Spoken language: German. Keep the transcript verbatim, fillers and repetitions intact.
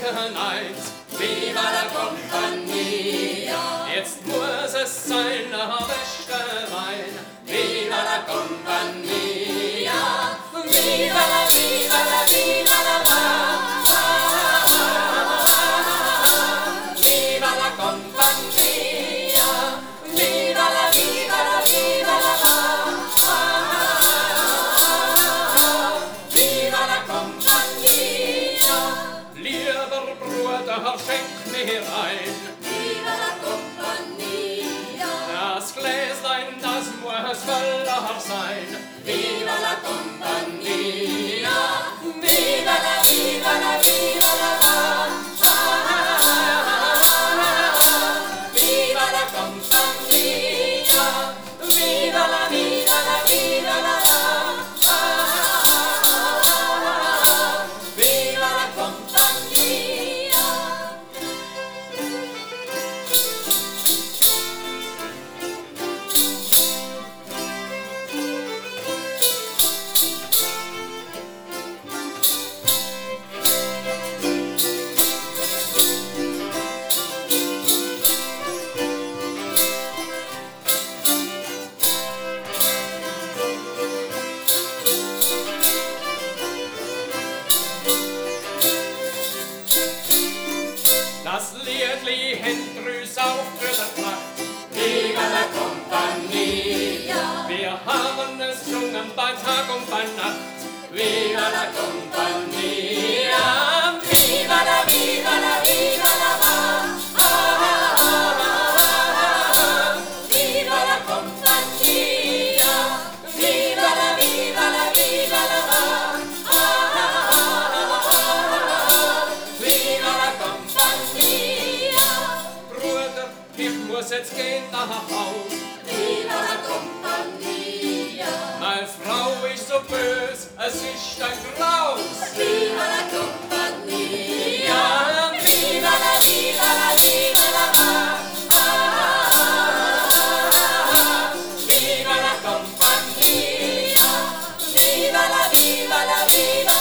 Morgen eins. Viva la Compagnia! Jetzt muss es sein, der beste Wein. Viva la Compagnia! Viva la, viva la, viva la, viva la Compagnia! Viva la, viva la, viva la, viva la Compagnia! Lieber Bruder, schenk mir ein. Viva la Compagnia! Das Gläslein, das muss voller sein. Viva la Compagnia! Viva la, viva la, viva la, viva la Compagnia! Viva la, viva la, viva la, viva la Compagnia! Das Liedli Hendrüs auf für der Pracht. Viva la Compagnia! Wir haben es gesungen bei Tag und bei Nacht. Viva la Compagnia! Viva la, viva la, viva la, viva la Compagnia! Viva la, viva la, viva la, viva la Compagnia! Bruder, ich muss jetzt gehen nach Haus. Viva la Compagnia! Meine Frau ist so bös, es ist ein Graus. Viva la Compagnia! Viva la, viva la, viva la, viva la Compagnia! Viva la, viva la, viva